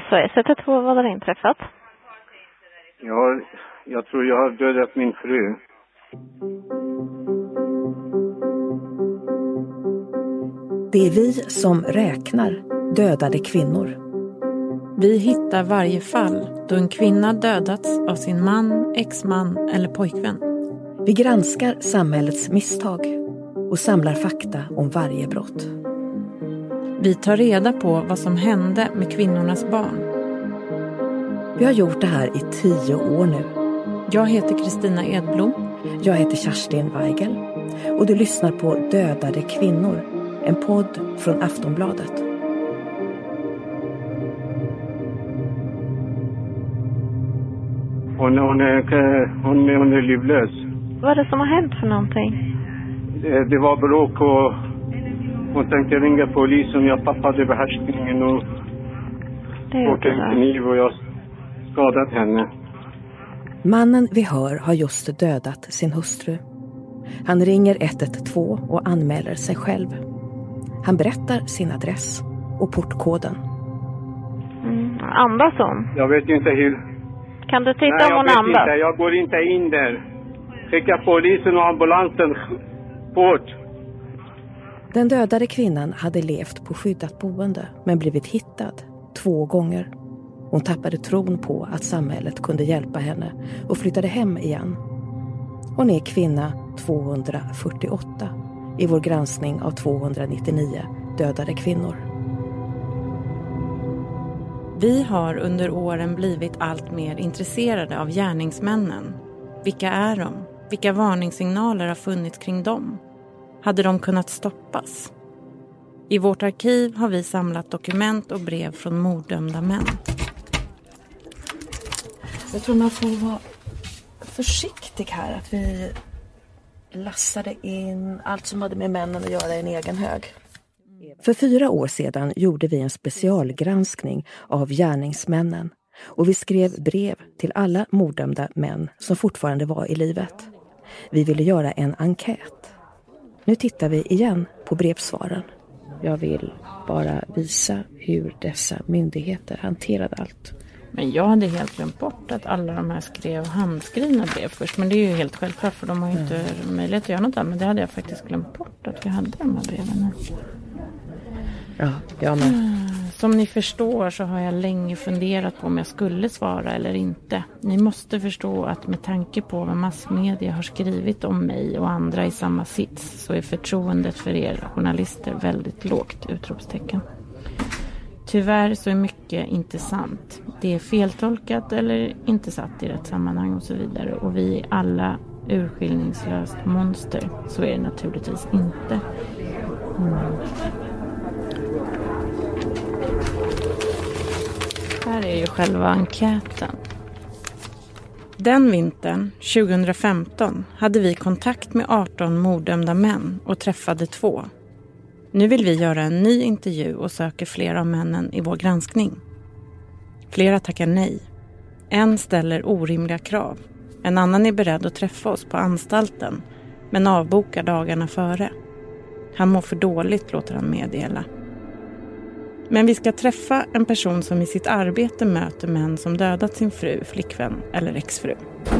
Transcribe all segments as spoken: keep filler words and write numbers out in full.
S O S ett ett två, vad har inträffat? Ja, jag tror jag har dödat min fru. Det är vi som räknar dödade kvinnor. Vi hittar varje fall då en kvinna dödats av sin man, exman eller pojkvän. Vi granskar samhällets misstag och samlar fakta om varje brott. Vi tar reda på vad som hände med kvinnornas barn. Vi har gjort det här i tio år nu. Jag heter Kristina Edblom. Jag heter Kerstin Weigel. Och du lyssnar på Dödade kvinnor, en podd från Aftonbladet. Hon, hon, är, hon, är, hon är livlös. Vad är det som har hänt för någonting? Det, det var bråk och hon tänkte ringa polisen. Jag tappade behärskningen och fått en kniv och jag skadat henne. Mannen vi hör har just dödat sin hustru. Han ringer ett ett två och anmäler sig själv. Han berättar sin adress och portkoden. Mm, andas hon? Jag vet inte hur. Kan du titta Nej, om hon jag vet andas? Inte. Jag går inte in där. Skicka polisen och ambulansen bort. Den dödade kvinnan hade levt på skyddat boende men blivit hittad två gånger. Hon tappade tron på att samhället kunde hjälpa henne och flyttade hem igen. Hon är kvinna tvåhundrafyrtioåtta i vår granskning av tvåhundranittionio dödade kvinnor. Vi har under åren blivit allt mer intresserade av gärningsmännen. Vilka är de? Vilka varningssignaler har funnits kring dem? Hade de kunnat stoppas? I vårt arkiv har vi samlat dokument och brev från morddömda män. Jag tror man får vara försiktig här att vi lassade in allt som hade med männen att göra i en egen hög. För fyra år sedan gjorde vi en specialgranskning av gärningsmännen och vi skrev brev till alla morddömda män som fortfarande var i livet. Vi ville göra en enkät. Nu tittar vi igen på brevsvaren. Jag vill bara visa hur dessa myndigheter hanterade allt. Men jag hade helt glömt bort att alla de här skrev handskrivna brev först. Men det är ju helt självklart för de har ju inte mm. möjlighet att göra något där. Men det hade jag faktiskt glömt bort att vi hade de här breven. Ja, jag med. Som ni förstår så har jag länge funderat på om jag skulle svara eller inte. Ni måste förstå att med tanke på vad massmedia har skrivit om mig och andra i samma sits så är förtroendet för er journalister väldigt lågt, utropstecken. Tyvärr så är mycket inte sant. Det är feltolkat eller inte satt i rätt sammanhang och så vidare. Och vi är alla urskiljningslöst monster. Så är det naturligtvis inte. Mm. Här är ju själva enkäten. Den vintern, tjugohundrafemton, hade vi kontakt med arton morddömda män och träffade två. Nu vill vi göra en ny intervju och söker flera av männen i vår granskning. Flera tackar nej. En ställer orimliga krav. En annan är beredd att träffa oss på anstalten, men avbokar dagarna före. Han mår för dåligt, låter han meddela. Men vi ska träffa en person som i sitt arbete möter män som dödat sin fru, flickvän eller exfru.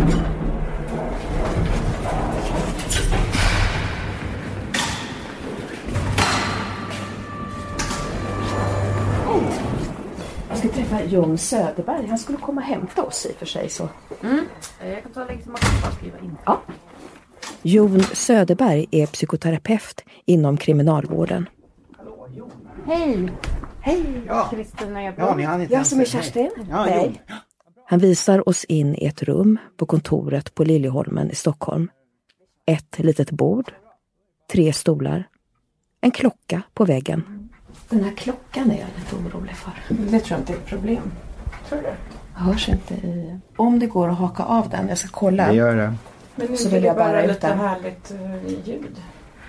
Jag ska träffa Jon Söderberg. Han skulle komma och hämta oss i för sig. Så. Mm. Jag kan ta legitimation och skriva in. Ja. Jon Söderberg är psykoterapeut inom kriminalvården. Hej! Hej! Ja. Kristina Edblom. Ja, ni hann inte Jag som är Kerstin. Ja, Hej. Han visar oss in i ett rum på kontoret på Liljeholmen i Stockholm. Ett litet bord, tre stolar, en klocka på väggen. Den här klockan är jag lite orolig för. Det tror jag inte är ett problem. Tror du? Hörs inte i... Om det går att haka av den, jag ska kolla. Det gör det. Men så vill jag bara ut lite den. Härligt ljud.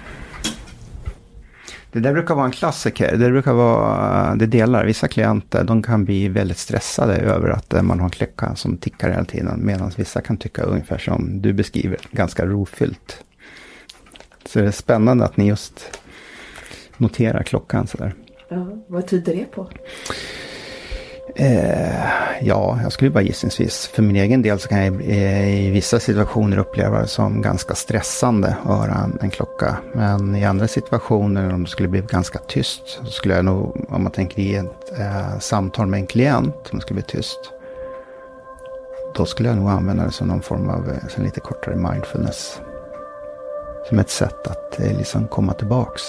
Det där brukar vara en klassiker. Det brukar vara, det delar vissa klienter. De kan bli väldigt stressade över att man har en klocka som tickar hela tiden. Medan vissa kan tycka ungefär som du beskriver, ganska rofyllt. Så det är spännande att ni just noterar klockan så där. Ja, vad tyder det på? Eh, ja, jag skulle bara gissningsvis. För min egen del så kan jag eh, i vissa situationer uppleva det som ganska stressande att höra en, en klocka. Men i andra situationer, om det skulle bli ganska tyst, så skulle jag nog, om man tänker i ett eh, samtal med en klient, om det skulle bli tyst, då skulle jag nog använda det som någon form av eh, lite kortare mindfulness. Som ett sätt att eh, liksom komma tillbaks.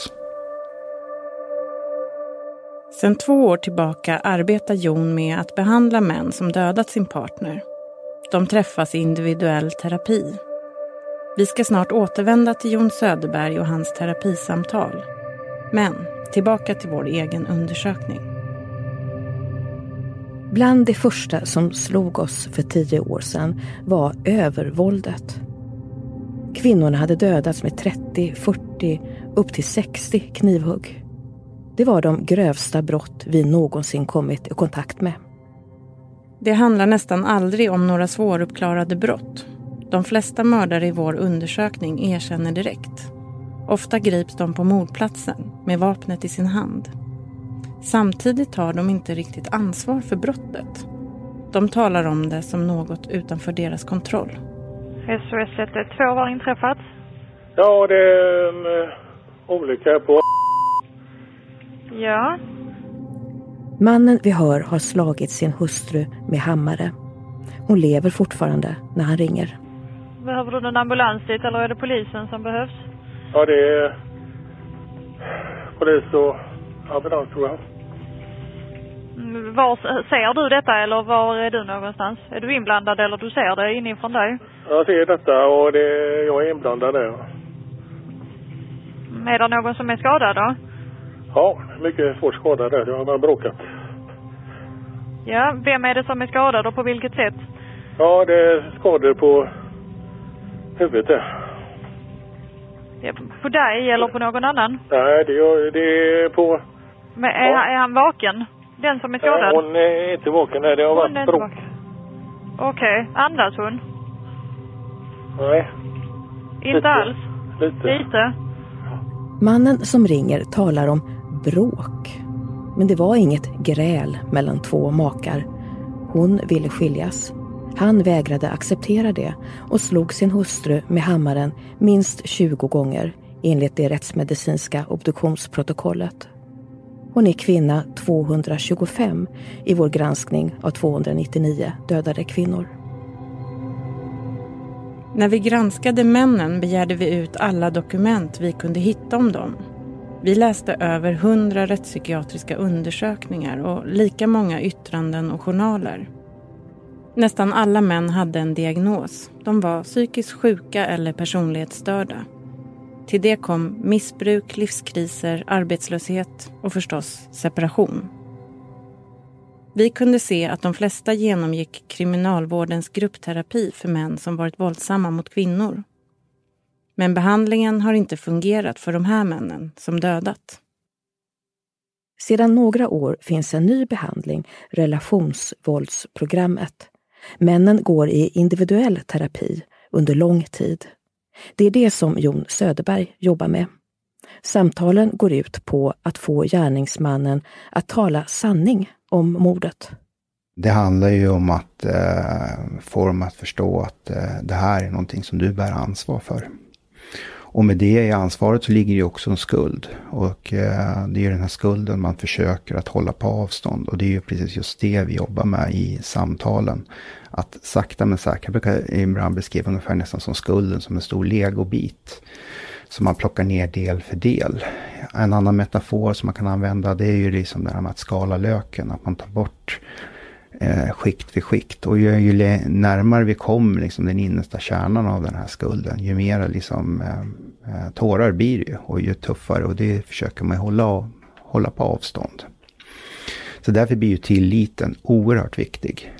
Sedan två år tillbaka arbetar Jon med att behandla män som dödat sin partner. De träffas i individuell terapi. Vi ska snart återvända till Jon Söderberg och hans terapisamtal. Men tillbaka till vår egen undersökning. Bland det första som slog oss för tio år sedan var övervåldet. Kvinnorna hade dödats med trettio, fyrtio, upp till sextio knivhugg. Det var de grövsta brott vi någonsin kommit i kontakt med. Det handlar nästan aldrig om några svåruppklarade brott. De flesta mördare i vår undersökning erkänner direkt. Ofta grips de på mordplatsen med vapnet i sin hand. Samtidigt tar de inte riktigt ansvar för brottet. De talar om det som något utanför deras kontroll. S O S ett ett två var inträffat. Ja, det är en uh, olycka på... Ja. Mannen vi hör har slagit sin hustru med hammare. Hon lever fortfarande när han ringer. Behöver du en ambulans dit eller är det polisen som behövs? Ja, det är polis och ambulans tror jag. Var ser du detta eller var är du någonstans? Är du inblandad eller du ser det inifrån dig? Jag ser detta och det, jag är inblandad där. Är det någon som är skadad då? Ja, mycket svårt skadad där. Jag har bråkat. Ja, vem är det som är skadad och på vilket sätt? Ja, det är skador på huvudet där. Ja, på dig eller på någon annan? Nej, det är, det är på... Men är, ja. är han vaken? Den som är skadad? Nej, hon är inte vaken. Nej, det har hon varit bråk. Okej, okay. Andas hon? Nej. Inte lite. alls? Lite. Lite? Mannen som ringer talar om bråk. Men det var inget gräl mellan två makar. Hon ville skiljas. Han vägrade acceptera det och slog sin hustru med hammaren minst tjugo gånger enligt det rättsmedicinska obduktionsprotokollet. Hon är kvinna tvåhundratjugofem i vår granskning av tvåhundranittionio dödade kvinnor. När vi granskade männen begärde vi ut alla dokument vi kunde hitta om dem. Vi läste över hundra rättspsykiatriska undersökningar och lika många yttranden och journaler. Nästan alla män hade en diagnos. De var psykiskt sjuka eller personlighetsstörda. Till det kom missbruk, livskriser, arbetslöshet och förstås separation. Vi kunde se att de flesta genomgick kriminalvårdens gruppterapi för män som varit våldsamma mot kvinnor. Men behandlingen har inte fungerat för de här männen som dödat. Sedan några år finns en ny behandling, relationsvåldsprogrammet. Männen går i individuell terapi under lång tid. Det är det som Jon Söderberg jobbar med. Samtalen går ut på att få gärningsmannen att tala sanning om mordet. Det handlar ju om att eh, få dem att förstå att eh, det här är någonting som du bär ansvar för. Och med det i ansvaret så ligger ju också en skuld. Och eh, det är ju den här skulden man försöker att hålla på avstånd. Och det är ju precis just det vi jobbar med i samtalen. Att sakta men säkert, jag brukar ibland beskriva ungefär nästan som skulden som en stor legobit. Som man plockar ner del för del. En annan metafor som man kan använda, det är ju liksom det här med att skala löken. Att man tar bort eh, skikt för skikt. Och ju, ju närmare vi kommer liksom den innersta kärnan av den här skulden, ju mer liksom, eh, tårar blir det ju. Och ju tuffare, och det försöker man hålla, hålla på avstånd. Så därför blir ju tilliten oerhört viktig.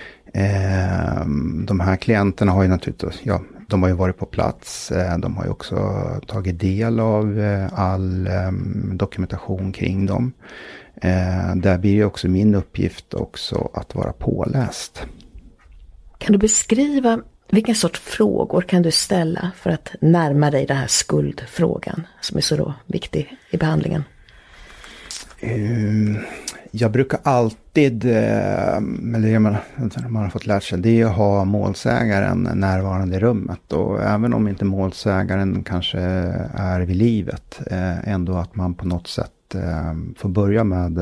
Eh, de här klienterna har ju naturligtvis, ja, de har ju varit på plats, de har ju också tagit del av all dokumentation kring dem. Där blir det också min uppgift också att vara påläst. Kan du beskriva vilken sorts frågor kan du ställa för att närma dig den här skuldfrågan som är så då viktig i behandlingen? Jag brukar alltid alltid, eller man, man har fått lärt sig, det är att ha målsägaren närvarande i rummet. Och även om inte målsägaren kanske är vid livet, ändå att man på något sätt får börja med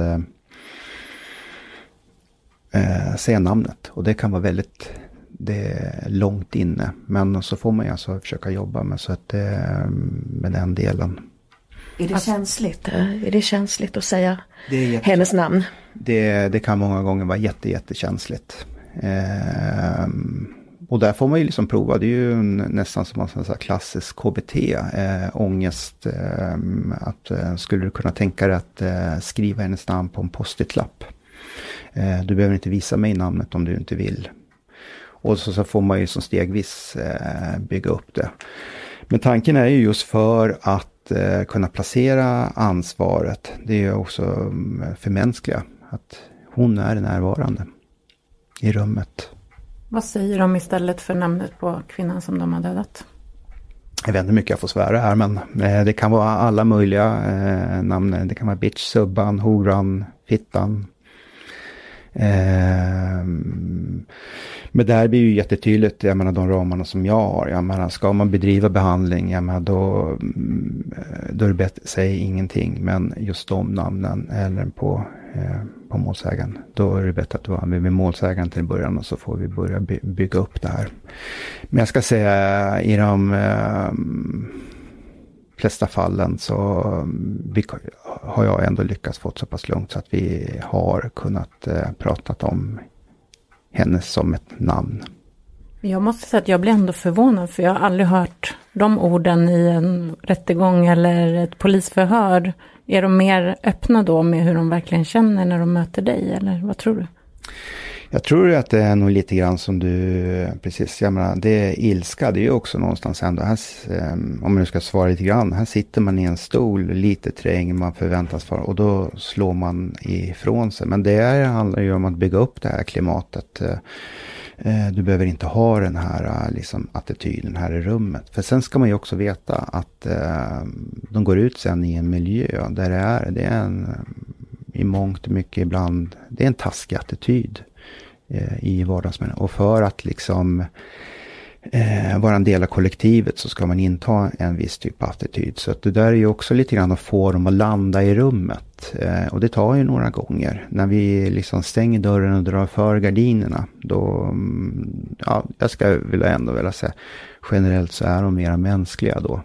eh, säga namnet. Och det kan vara väldigt det är långt inne. Men så får man ju alltså försöka jobba med, så att, med den delen. Är det alltså, känsligt? Är det känsligt att säga jätte, hennes namn? Det, det kan många gånger vara jätte, jättekänsligt. Eh, och där får man ju liksom prova. Det är ju en, nästan som en sån här klassisk K B T. Eh, ångest. Eh, att, eh, skulle du kunna tänka dig att eh, skriva hennes namn på en post-it-lapp? Eh, du behöver inte visa mig namnet om du inte vill. Och så, så får man ju som stegvis eh, bygga upp det. Men tanken är ju just för att eh, kunna placera ansvaret. Det är också um, förmänskliga. Att hon är närvarande i rummet. Vad säger de istället för namnet på kvinnan som de har dödat? Jag vet inte hur mycket jag får svära här, men eh, det kan vara alla möjliga eh, namn. Det kan vara bitch, subban, horan, fittan. Eh, men där blir ju jättetydligt, jag menar de ramarna som jag har, jag menar ska man bedriva behandling, jag menar då, då är det bättre, säg ingenting, men just de namnen eller på, eh, på målsägaren, då är det bättre att du använder med målsägaren till början och så får vi börja by- bygga upp det här. Men jag ska säga i de eh, flesta fallen så vi, har jag ändå lyckats få så pass långt så att vi har kunnat eh, prata om henne som ett namn. Jag måste säga att jag blir ändå förvånad, för jag har aldrig hört de orden i en rättegång eller ett polisförhör. Är de mer öppna då med hur de verkligen känner när de möter dig, eller vad tror du? Jag tror att det är nog lite grann som du, precis, jag menar, det är ilska, det är ju också någonstans ändå, här, om man nu ska svara lite grann, här sitter man i en stol, lite träng, man förväntas för, och då slår man ifrån sig. Men det är, handlar ju om att bygga upp det här klimatet. Du behöver inte ha den här liksom, attityden här i rummet. För sen ska man ju också veta att de går ut sen i en miljö där det är, det är en, i mångt och mycket ibland, det är en taskig attityd i vardagsmänniskan. Och för att liksom eh, vara en del av kollektivet så ska man inta en viss typ av attityd. Så att det där är ju också lite grann att få dem att landa i rummet. Eh, och det tar ju några gånger. När vi liksom stänger dörren och drar för gardinerna, då, ja, jag ska vilja ändå vilja säga, generellt så är de mera mänskliga då.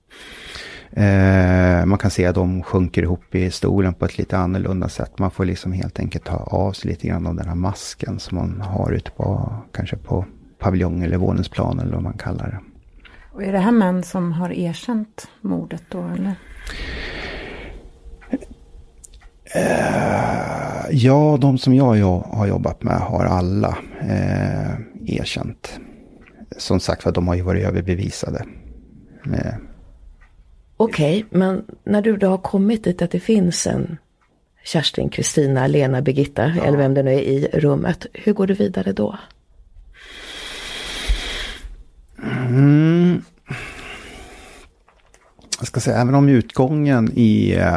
Eh, man kan se att de sjunker ihop i stolen på ett lite annorlunda sätt. Man får liksom helt enkelt ta av sig lite grann av den här masken som man har ute på, kanske på paviljong eller våningsplan eller vad man kallar det. Och är det här män som har erkänt mordet då, eller? Eh, ja, de som jag, jag har jobbat med har alla eh, erkänt. Som sagt, för de har ju varit överbevisade med. Okej, okay, men när du då har kommit dit att det finns en Kerstin, Kristina, Lena, Birgitta, ja, eller vem det nu är i rummet, hur går du vidare då? Mm. Jag ska säga, även om utgången i, äh,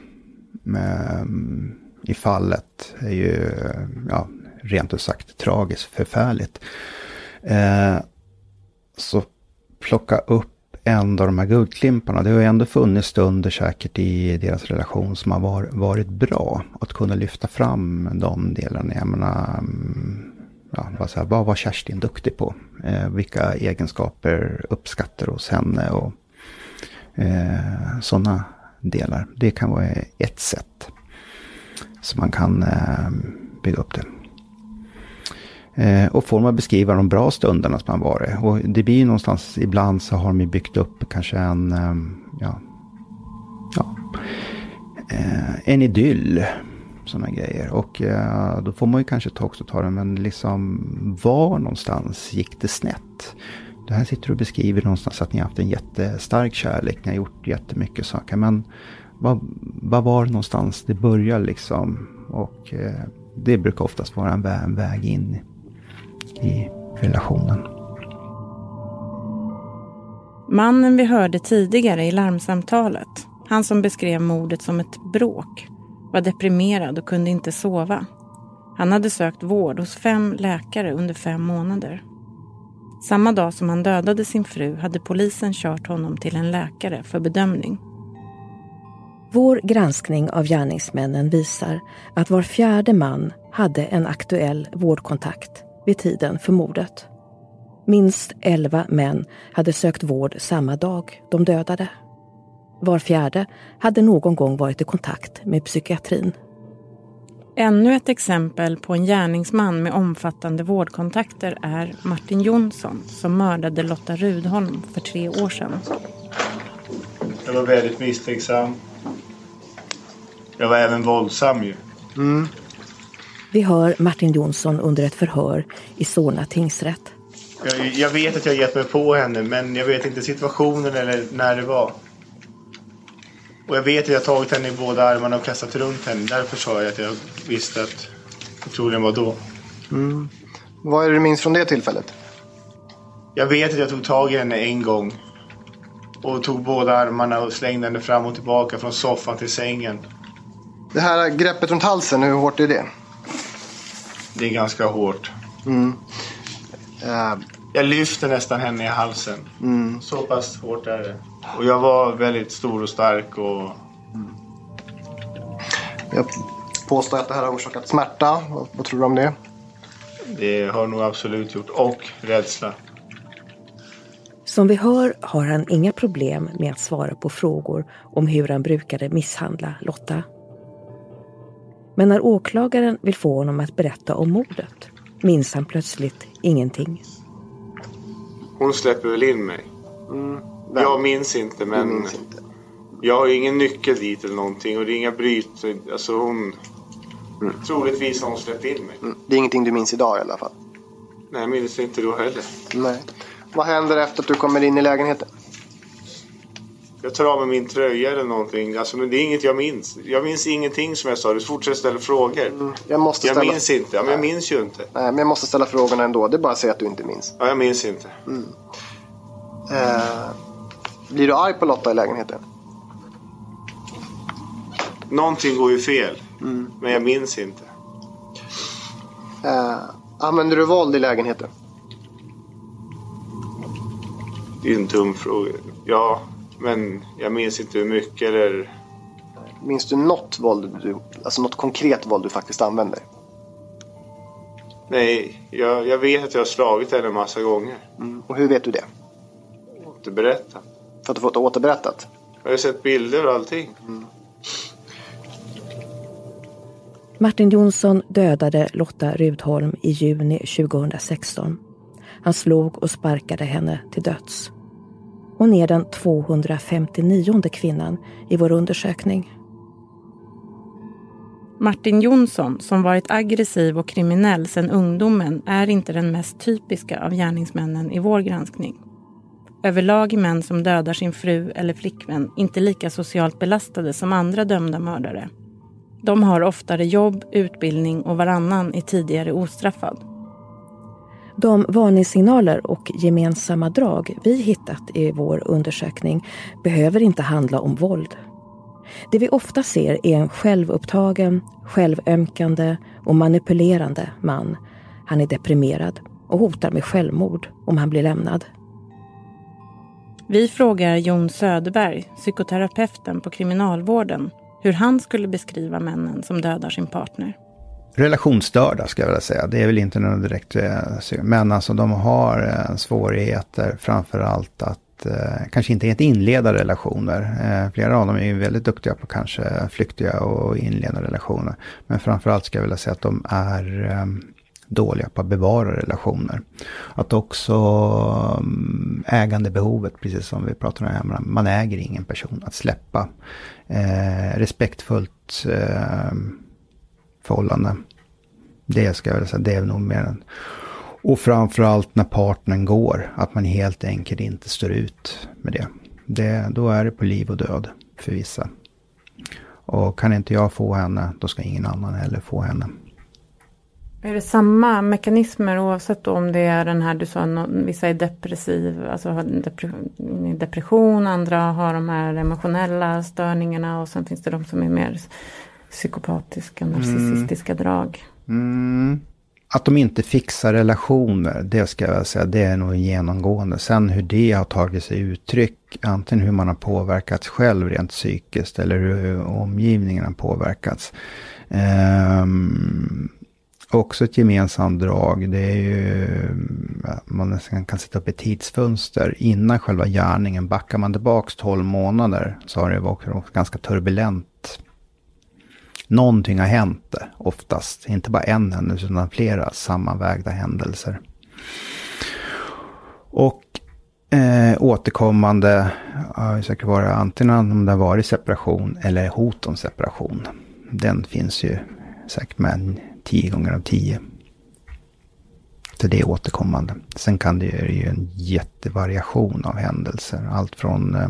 i fallet är ju, ja, rent ut sagt tragiskt, förfärligt, äh, så plocka upp en av de här guldklimparna. Det har ju ändå funnits stunder säkert i deras relation som har var, varit bra. Att kunna lyfta fram de delarna. Jag menar, ja, vad, så här, vad var Kerstin duktig på? Eh, vilka egenskaper uppskattar hos henne och eh, sådana delar. Det kan vara ett sätt så man kan eh, bygga upp det. Eh, och får man beskriva de bra stunderna som man varit. Och det blir ju någonstans, ibland så har de byggt upp kanske en, eh, ja, ja, eh, en idyll, sådana grejer. Och eh, då får man ju kanske ta också ta det, men liksom var någonstans gick det snett? Det här sitter du och beskriver någonstans att ni har haft en jättestark kärlek, ni har gjort jättemycket saker. Men vad, vad var det någonstans det börjar liksom? Och eh, det brukar oftast vara en väg, en väg in i relationen. Mannen vi hörde tidigare i larmsamtalet, han som beskrev mordet som ett bråk, var deprimerad och kunde inte sova. Han hade sökt vård hos fem läkare under fem månader. Samma dag som han dödade sin fru hade polisen kört honom till en läkare för bedömning. Vår granskning av gärningsmännen visar att var fjärde man hade en aktuell vårdkontakt vid tiden för mordet. Minst elva män hade sökt vård samma dag de dödade. Var fjärde hade någon gång varit i kontakt med psykiatrin. Ännu ett exempel på en gärningsman med omfattande vårdkontakter är Martin Jonsson som mördade Lotta Rudholm för tre år sedan. Jag var väldigt misstänksam. Jag var även våldsam ju. Mm. Vi hör Martin Jonsson under ett förhör i Solna tingsrätt. Jag, jag vet att jag gett mig på henne, men jag vet inte situationen eller när det var. Och jag vet att jag tagit henne i båda armarna och kastat runt henne. Därför sa jag att jag visste att det troligen var då. Mm. Vad är det du minns från det tillfället? Jag vet att jag tog tag i henne en gång. Och tog båda armarna och slängde henne fram och tillbaka från soffan till sängen. Det här greppet runt halsen, hur hårt är det? Det är ganska hårt. Mm. Uh. Jag lyfter nästan henne i halsen. Mm. Så pass hårt är det. Och jag var väldigt stor och stark. Och... Mm. Jag påstår att det här har orsakat smärta. Vad, vad tror du om det? Det har nog absolut gjort. Och rädsla. Som vi hör har han inga problem med att svara på frågor om hur han brukade misshandla Lotta. Men när åklagaren vill få honom att berätta om mordet minns han plötsligt ingenting. Hon släpper väl in mig. Mm, jag minns inte, men minns inte. Jag har ju ingen nyckel dit eller någonting och det är inga bryt. Alltså hon, mm. troligtvis har hon släppt in mig. Mm. Det är ingenting du minns idag i alla fall? Nej, jag minns inte då heller. Nej. Vad händer efter att du kommer in i lägenheten? Jag tar av mig min tröja eller någonting. Alltså, men det är inget jag minns. Jag minns ingenting som jag sa. Du fortsätter ställa frågor. Mm, jag måste ställa... jag minns inte. Ja, men jag minns ju inte. Nej, men jag måste ställa frågorna ändå. Det är bara att säga att du inte minns. Ja, jag minns inte. Mm. Eh, blir du arg på Lotta i lägenheten? Någonting går ju fel. Mm. Men jag minns inte. Eh, använder du våld i lägenheten? Det är en dum fråga. Ja, men jag minns inte hur mycket eller... Minns du något våld du, alltså något konkret våld du faktiskt använder? Nej, jag, jag vet att jag har slagit henne en massa gånger. Mm. Och hur vet du det? Återberättat. För att du fått det återberättat? Jag har sett bilder och allting. Mm. Martin Jonsson dödade Lotta Rudholm i juni tjugohundrasexton. Han slog och sparkade henne till döds. Hon är den tvåhundrafemtionionde kvinnan i vår undersökning. Martin Jonsson, som varit aggressiv och kriminell sedan ungdomen, är inte den mest typiska av gärningsmännen i vår granskning. Överlag är män som dödar sin fru eller flickvän inte lika socialt belastade som andra dömda mördare. De har oftare jobb, utbildning och varannan är tidigare ostraffad. De varningssignaler och gemensamma drag vi hittat i vår undersökning behöver inte handla om våld. Det vi ofta ser är en självupptagen, självömkande och manipulerande man. Han är deprimerad och hotar med självmord om han blir lämnad. Vi frågar Jon Söderberg, psykoterapeuten på kriminalvården, hur han skulle beskriva männen som dödar sin partner. Relationsstörda ska jag vilja säga. Det är väl inte något direkt, men alltså de har svårigheter framförallt att eh, kanske inte helt inleda relationer. Eh, flera av dem är ju väldigt duktiga på kanske flyktiga och inleda relationer. Men framförallt ska jag vilja säga att de är eh, dåliga på att bevara relationer. Att också um, ägandebehovet, precis som vi pratar om här, man äger ingen person. Att släppa eh, respektfullt eh, förhållande. Det ska jag vilja säga, det är nog mer än. Och framförallt när partnern går, att man helt enkelt inte står ut med det. det. Då är det på liv och död för vissa. Och kan inte jag få henne, då ska ingen annan heller få henne. Är det samma mekanismer oavsett om det är den här, du sa vissa är depressiv, alltså har depression, andra har de här emotionella störningarna och sen finns det de som är mer psykopatiska, narcissistiska mm. drag. Mm. Att de inte fixar relationer, det ska jag säga, det är nog genomgående. Sen hur det har tagit sig uttryck, antingen hur man har påverkats själv rent psykiskt eller hur omgivningen har påverkats. Um, också ett gemensamt drag, det är ju, man nästan kan sätta upp ett tidsfönster innan själva gärningen. Backar man tillbaks tolv månader så har det varit ganska turbulent. Någonting har hänt oftast, inte bara en händelse utan flera sammanvägda händelser. Och eh, återkommande har säkert varit antingen om det har varit separation eller hot om separation. Den finns ju säkert med tio gånger av tio. Så det är återkommande. Sen kan det ju en jättevariation av händelser. Allt från eh,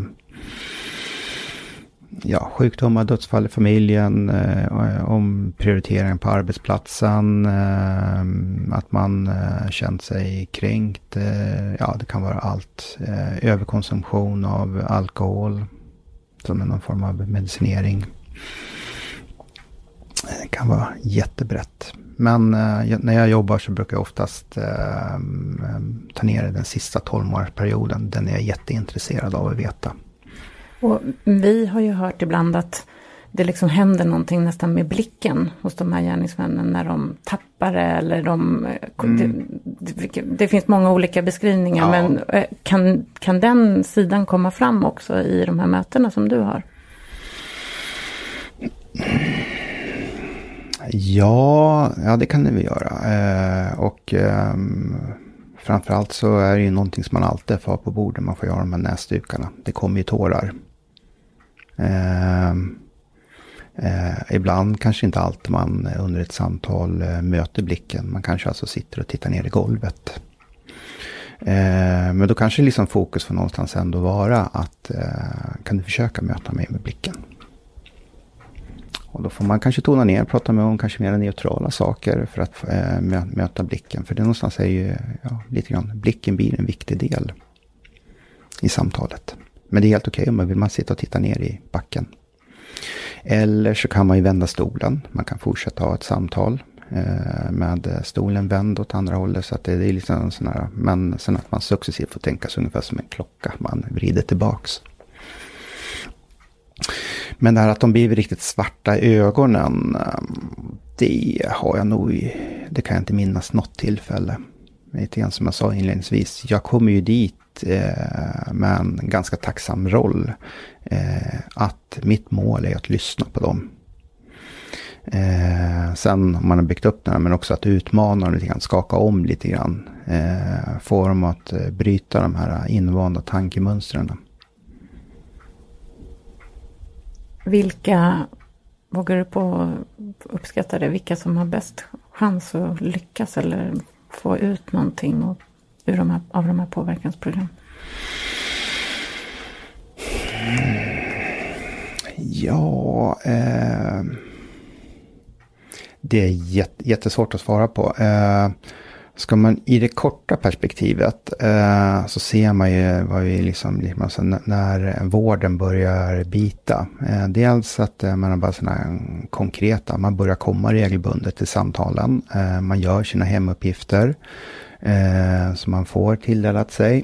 ja, sjukdomar, dödsfall i familjen, eh, om prioriteringen på arbetsplatsen, eh, att man eh, känt sig kränkt. Eh, ja, det kan vara allt. Eh, överkonsumtion av alkohol som är någon form av medicinering. Det kan vara jättebrett. Men eh, när jag jobbar så brukar jag oftast eh, ta ner den sista tolv-månadersperioden. Den är jag jätteintresserad av att veta. Och vi har ju hört ibland att det liksom händer någonting nästan med blicken hos de här gärningsmännen när de tappar det eller de... Mm. Det, det, det finns många olika beskrivningar, ja. Men kan, kan den sidan komma fram också i de här mötena som du har? Ja, ja det kan det vi göra. Eh, och eh, framförallt så är det ju någonting som man alltid får på bordet. Man får göra de här näsdukarna. Det kommer ju tårar. Eh, eh, ibland kanske inte alltid man under ett samtal eh, möter blicken. Man kanske alltså sitter och tittar ner i golvet. Eh, men då kanske liksom fokus får någonstans ändå vara att eh, kan du försöka möta mig med blicken? Och då får man kanske tona ner och prata med om kanske mer neutrala saker för att äh, möta blicken. För det någonstans är ju ja, lite grann, blicken blir en viktig del i samtalet. Men det är helt okej okay om man vill man sitta och titta ner i backen. Eller så kan man ju vända stolen. Man kan fortsätta ha ett samtal eh, med stolen vänd åt andra hållet. Så att det, det är liksom en sån här, men sen att man successivt får tänka sig ungefär som en klocka. Man vrider tillbaks. Men det här att de blir riktigt svarta i ögonen, det har jag nog, det kan jag inte minnas något tillfälle. Lite grann som jag sa inledningsvis, jag kommer ju dit eh, med en ganska tacksam roll. Eh, att mitt mål är att lyssna på dem. Eh, sen om man har byggt upp den här, men också att utmana dem lite grann, skaka om lite grann. Eh, få dem att eh, bryta de här invanda tankemönstren. Vilka, vågar du på uppskatta det, vilka som har bäst chans att lyckas eller få ut någonting och, ur de här, av de här påverkansprogram? Ja, eh, det är jätte, jättesvårt att svara på. Eh, Ska man i det korta perspektivet eh, så ser man ju vad vi liksom, liksom när vården börjar bita. Eh, dels att eh, man har bara sådana konkreta, man börjar komma regelbundet till samtalen. Eh, man gör sina hemuppgifter eh, som man får tilldelat sig.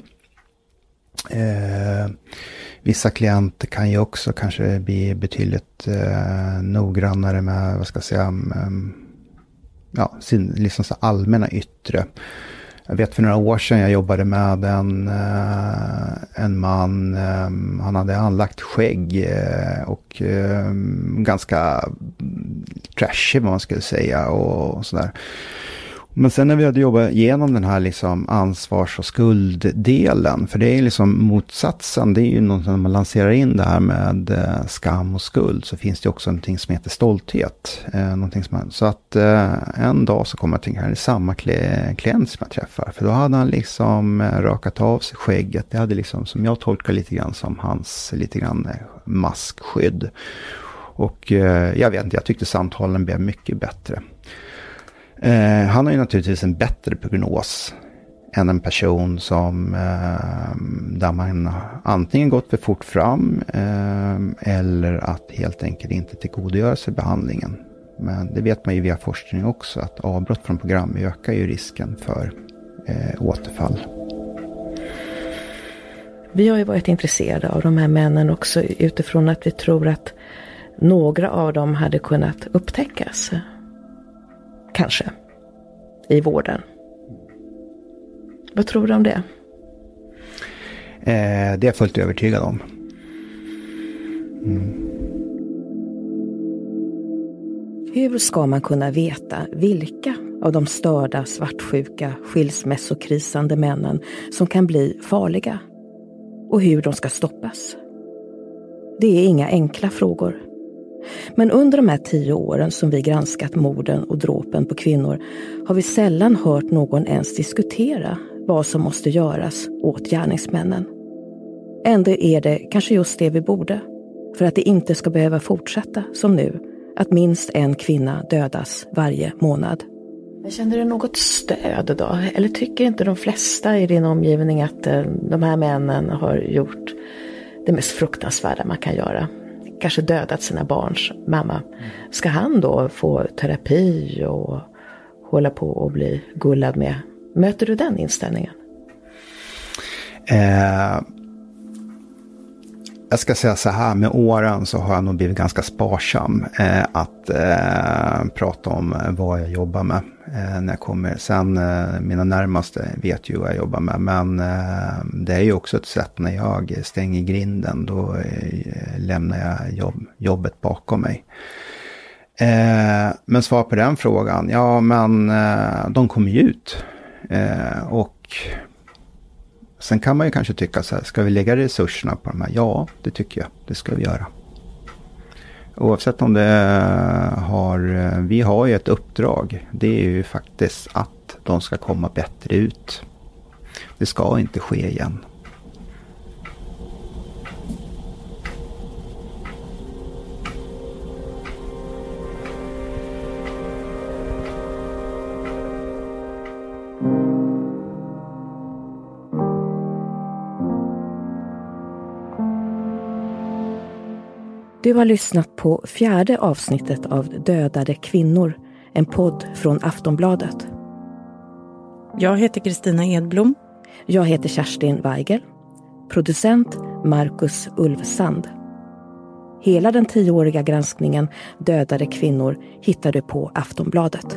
Eh, vissa klienter kan ju också kanske bli betydligt eh, noggrannare med, vad ska jag säga, um, ja, sin liksom så allmänna yttre. Jag vet för några år sedan jag jobbade med en, en man, han hade anlagt skägg och ganska trashig vad man skulle säga och sådär. Men sen när vi hade jobbat igenom den här liksom ansvars- och skulddelen, för det är liksom motsatsen, det är ju något när man lanserar in det här med skam och skuld, så finns det också någonting som heter stolthet. Eh, någonting som man, så att eh, en dag så kommer jag tänka, här är samma klient som jag träffar, för då hade han liksom rakat av sig skägget, det hade liksom, som jag tolkar lite grann som hans lite grann maskskydd. Och eh, jag vet inte, jag tyckte samtalen blev mycket bättre. Eh, han har ju naturligtvis en bättre prognos än en person som eh, där man antingen gått för fort fram eh, eller att helt enkelt inte tillgodogöra sig behandlingen. Men det vet man ju via forskning också, att avbrott från program ökar ju risken för eh, återfall. Vi har ju varit intresserade av de här männen också utifrån att vi tror att några av dem hade kunnat upptäckas. Kanske. I vården. Vad tror du om det? Eh, det är jag fullt övertygad om. Mm. Hur ska man kunna veta vilka av de störda, svartsjuka, skilsmässokrisande männen som kan bli farliga? Och hur de ska stoppas? Det är inga enkla frågor. Men under de här tio åren som vi granskat morden och dråpen på kvinnor har vi sällan hört någon ens diskutera vad som måste göras åt gärningsmännen. Ändå är det kanske just det vi borde, för att det inte ska behöva fortsätta som nu, att minst en kvinna dödas varje månad. Men känner du något stöd då? Eller tycker inte de flesta i din omgivning att de här männen har gjort det mest fruktansvärda man kan göra? Kanske dödat sina barns mamma. Ska han då få terapi och hålla på och bli gullad med? Möter du den inställningen? Eh, jag ska säga så här, med åren så har jag nog blivit ganska sparsam eh, att eh, prata om vad jag jobbar med eh, när jag kommer. Sen eh, mina närmaste vet ju vad jag jobbar med, men eh, det är ju också ett sätt när jag stänger grinden, då eh, lämnar jag jobb, jobbet bakom mig. Eh, men svar på den frågan, ja men eh, de kommer ju ut eh, och sen kan man ju kanske tycka så här, ska vi lägga resurserna på de här? Ja, det tycker jag. Det ska vi göra. Oavsett om det har, vi har ju ett uppdrag. Det är ju faktiskt att de ska komma bättre ut. Det ska inte ske igen. Du har lyssnat på fjärde avsnittet av Dödade kvinnor, en podd från Aftonbladet. Jag heter Kristina Edblom. Jag heter Kerstin Weigel. Producent Marcus Ulfsand. Hela den tioåriga granskningen Dödade kvinnor hittar du på Aftonbladet.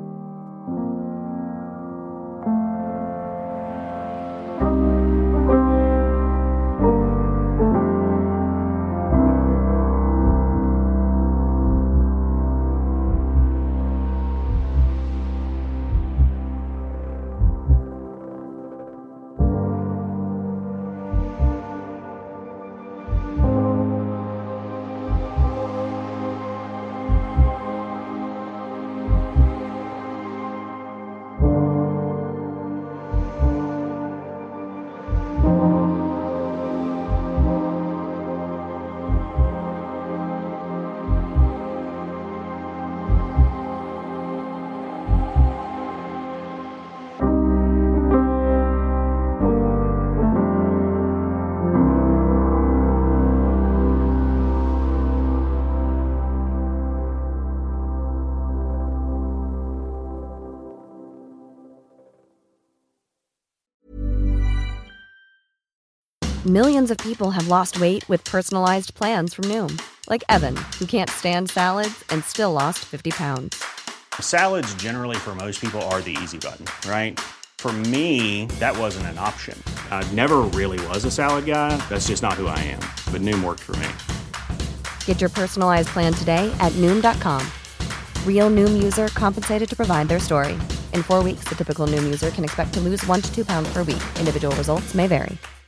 Millions of people have lost weight with personalized plans from Noom. Like Evan, who can't stand salads and still lost fifty pounds. Salads generally for most people are the easy button, right? For me, that wasn't an option. I never really was a salad guy. That's just not who I am. But Noom worked for me. Get your personalized plan today at Noom dot com. Real Noom user compensated to provide their story. In four weeks, the typical Noom user can expect to lose one to two pounds per week. Individual results may vary.